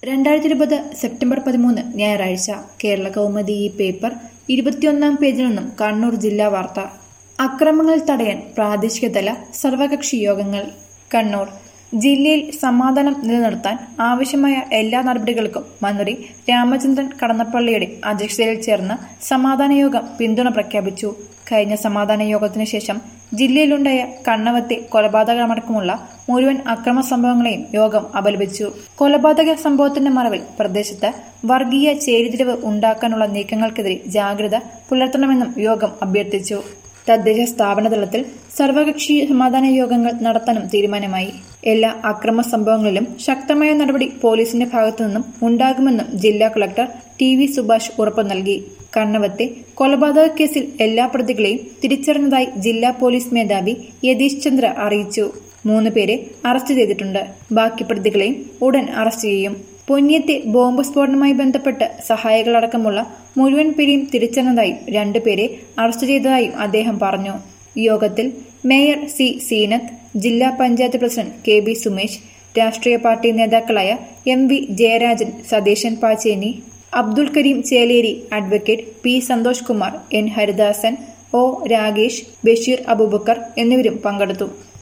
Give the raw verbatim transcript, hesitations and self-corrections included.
രണ്ടായിരത്തി ഇരുപത് സെപ്റ്റംബർ പതിമൂന്ന് ഞായറാഴ്ച കേരള കൗമുദി ഈ പേപ്പർ ഇരുപത്തിയൊന്നാം പേജിൽ നിന്നും കണ്ണൂർ ജില്ലാ വാർത്ത. അക്രമങ്ങൾ തടയാൻ പ്രാദേശികതല സർവകക്ഷി യോഗങ്ങൾ. കണ്ണൂർ ജില്ലയിൽ സമാധാനം നിലനിർത്താൻ ആവശ്യമായ എല്ലാ നടപടികൾക്കും മന്ത്രി രാമചന്ദ്രൻ കടന്നപ്പള്ളിയുടെ അധ്യക്ഷതയിൽ ചേർന്ന സമാധാന യോഗം പിന്തുണ പ്രഖ്യാപിച്ചു. കഴിഞ്ഞ സമാധാന യോഗത്തിനു ശേഷം ജില്ലയിലുണ്ടായ കണ്ണവത്തെ കൊലപാതകമടക്കമുള്ള മുഴുവൻ അക്രമ സംഭവങ്ങളെയും യോഗം അപലപിച്ചു. കൊലപാതക സംഭവത്തിന്റെ മറവിൽ പ്രദേശത്ത് വർഗീയ ചേരിതിരിവ് ഉണ്ടാക്കാനുള്ള നീക്കങ്ങൾക്കെതിരെ ജാഗ്രത പുലർത്തണമെന്നും യോഗം അഭ്യർത്ഥിച്ചു. തദ്ദേശ സ്ഥാപന തലത്തിൽ സർവകക്ഷി സമാധാന യോഗങ്ങൾ നടത്താനും തീരുമാനമായി. എല്ലാ അക്രമ സംഭവങ്ങളിലും ശക്തമായ നടപടി പോലീസിന്റെ ഭാഗത്തുനിന്നും ഉണ്ടാകുമെന്നും ജില്ലാ കളക്ടർ ടി വി സുഭാഷ് ഉറപ്പു നൽകി. കണ്ണവത്തെ കൊലപാതക കേസിൽ എല്ലാ പ്രതികളെയും തിരിച്ചറിഞ്ഞതായി ജില്ലാ പോലീസ് മേധാവി യതീഷ് ചന്ദ്ര അറിയിച്ചു. മൂന്ന് പേരെ അറസ്റ്റ് ചെയ്തിട്ടുണ്ട്. ബാക്കി പ്രതികളെയും ഉടൻ അറസ്റ്റ് ചെയ്യും. പൊന്നിയത്തെ ബോംബ് സ്ഫോടനവുമായി ബന്ധപ്പെട്ട് സഹായികളടക്കമുള്ള മുഴുവൻ പേരെയും തിരിച്ചറിഞ്ഞതായും രണ്ടുപേരെ അറസ്റ്റ് ചെയ്തതായും അദ്ദേഹം പറഞ്ഞു. യോഗത്തിൽ മേയർ സി സീനത്ത്, ജില്ലാ panchayat president K B Sumesh, രാഷ്ട്രീയ പാർട്ടി നേതാക്കളായ M V Jayarajan, Satheesan Pacheni, Abdul Kareem Cheleri, advocate P Santhosh Kumar, N Haridasan, O Ragesh, Basheer Aboobacker എന്നിവരും പങ്കെടുത്തു.